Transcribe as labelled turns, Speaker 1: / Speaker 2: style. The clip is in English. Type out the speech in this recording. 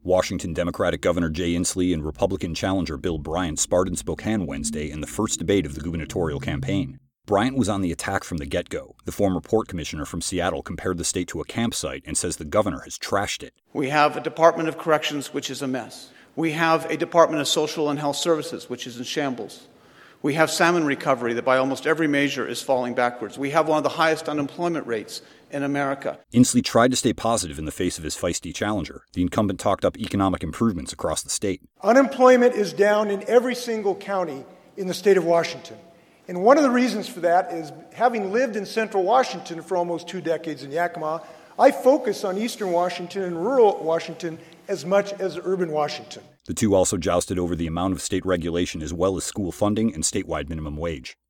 Speaker 1: Washington Democratic Governor Jay Inslee and Republican challenger Bill Bryant sparred in Spokane Wednesday in the first debate of the gubernatorial campaign. Bryant was on the attack from the get-go. The former port commissioner from Seattle compared the state to a campsite and says the governor has trashed it.
Speaker 2: We have a Department of Corrections, which is a mess. We have a Department of Social and Health Services, which is in shambles. We have salmon recovery that by almost every measure is falling backwards. We have one of the highest unemployment rates in America.
Speaker 1: Inslee tried to stay positive in the face of his feisty challenger. The incumbent talked up economic improvements across the state.
Speaker 3: Unemployment is down in every single county in the state of Washington. And one of the reasons for that is, having lived in central Washington for almost 2 decades in Yakima, I focus on eastern Washington and rural Washington as much as urban Washington.
Speaker 1: The two also jousted over the amount of state regulation as well as school funding and statewide minimum wage.